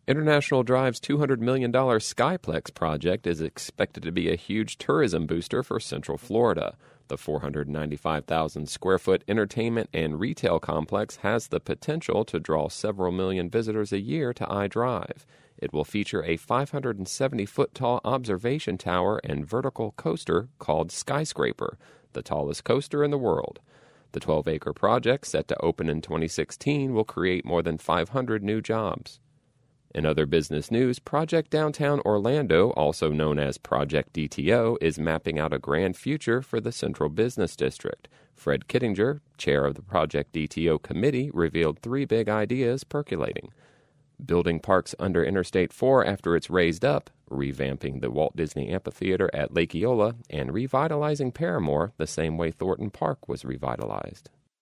International Drive's $200 million Skyplex project is expected to be a huge tourism booster for Central Florida. The 495,000-square-foot entertainment and retail complex has the potential to draw several million visitors a year to iDrive. It will feature a 570-foot-tall observation tower and vertical coaster called Skyscraper, the tallest coaster in the world. The 12-acre project, set to open in 2016, will create more than 500 new jobs. In other business news, Project Downtown Orlando, also known as Project DTO, is mapping out a grand future for the Central Business District. Fred Kittinger, chair of the Project DTO committee, revealed 3 big ideas percolating: building parks under Interstate 4 after it's raised up, revamping the Walt Disney Amphitheater at Lake Eola, and revitalizing Paramore the same way Thornton Park was revitalized.